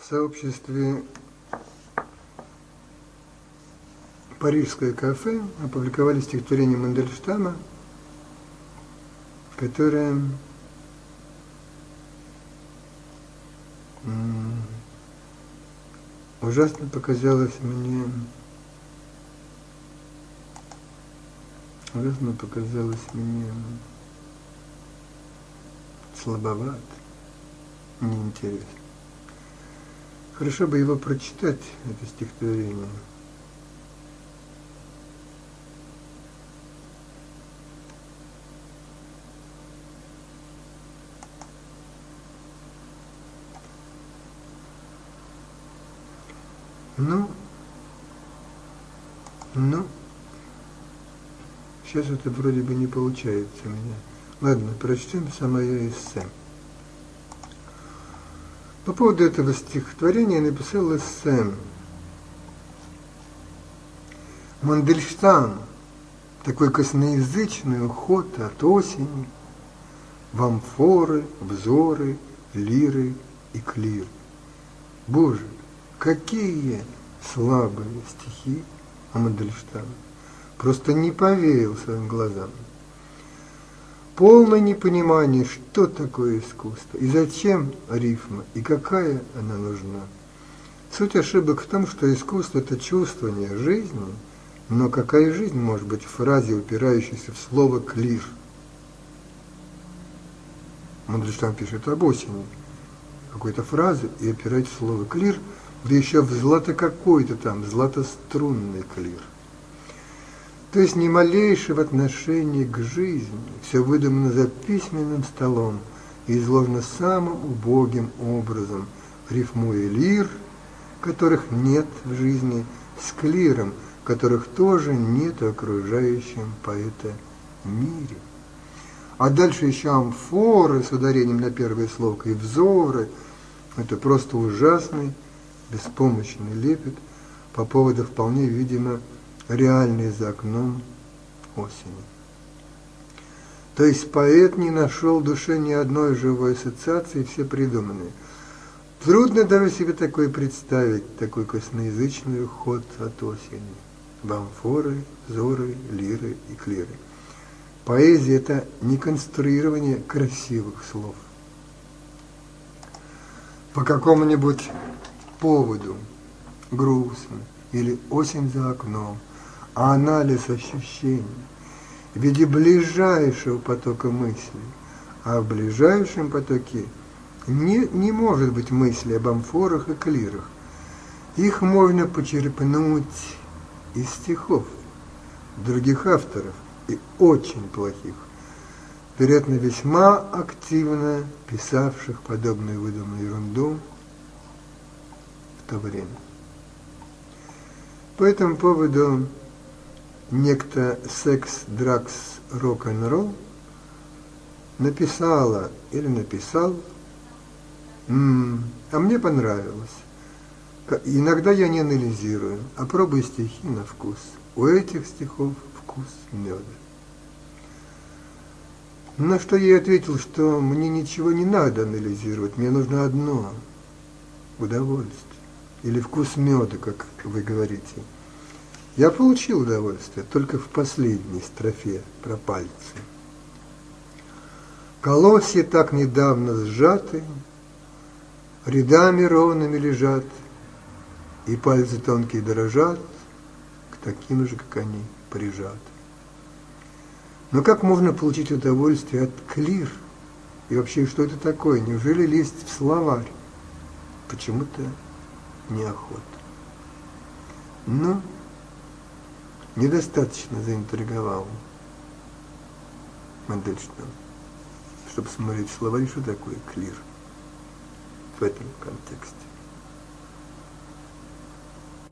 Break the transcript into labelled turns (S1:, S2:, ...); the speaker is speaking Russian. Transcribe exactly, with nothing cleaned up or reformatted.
S1: сообществе «Парижское кафе» опубликовали стихотворение Мандельштама, которое м- ужасно показалось мне, ужасно показалось мне слабоват, неинтересно. Хорошо бы его прочитать, это стихотворение. Ну, ну, сейчас это вроде бы не получается у меня. Ладно, прочтем самое эссе. По поводу этого стихотворения я написал эссе. Мандельштам, такой косноязычный уход от осени, в амфоры, взоры, лиры и клиры. Боже, какие слабые стихи о Мандельштаме. Просто не поверил своим глазам. Полное непонимание, что такое искусство, и зачем рифма, и какая она нужна. Суть ошибок в том, что искусство – это чувствование жизни, но какая жизнь может быть в фразе, упирающейся в слово «клир»? Мандельштам пишет об осени, какой-то фразы, и опирать в слово «клир», да еще в злато какой-то там, златострунный клир. То есть ни малейшего отношения к жизни, все выдумано за письменным столом и изложено самым убогим образом, рифмуя лир, которых нет в жизни, с клиром, которых тоже нет в окружающем поэта мире. А дальше еще амфоры с ударением на первое слово и взоры. Это просто ужасный, беспомощный лепет по поводу вполне, видимо, реальной за окном осени. То есть поэт не нашел в душе ни одной живой ассоциации, все придуманные. Трудно даже себе такое представить, такой косноязычный уход от осени. В амфоры, взоры, лиры и клиры. Поэзия – это не конструирование красивых слов. По какому-нибудь поводу, грустно, или осень за окном, а анализ ощущений в виде ближайшего потока мыслей, а в ближайшем потоке не, не может быть мысли об амфорах и клирах. Их можно почерпнуть из стихов других авторов, и очень плохих, вероятно, весьма активно писавших подобную выдуманную ерунду в то время. По этому поводу некто секс, дракс, рок-н-ролл написала или написал, м-м, а мне понравилось. Иногда я не анализирую, а пробую стихи на вкус. У этих стихов вкус меда. На что я ответил, что мне ничего не надо анализировать, мне нужно одно – удовольствие. Или вкус меда, как вы говорите. Я получил удовольствие только в последней строфе про пальцы. Колосья так недавно сжаты, рядами ровными лежат, и пальцы тонкие дрожат, к таким же, как они, прижаты. Но как можно получить удовольствие от клир? И вообще, что это такое? Неужели лезть в словарь? Почему-то неохота. Но недостаточно заинтриговал Мандельштам, чтобы смотреть в словаре, что такое клир в этом контексте.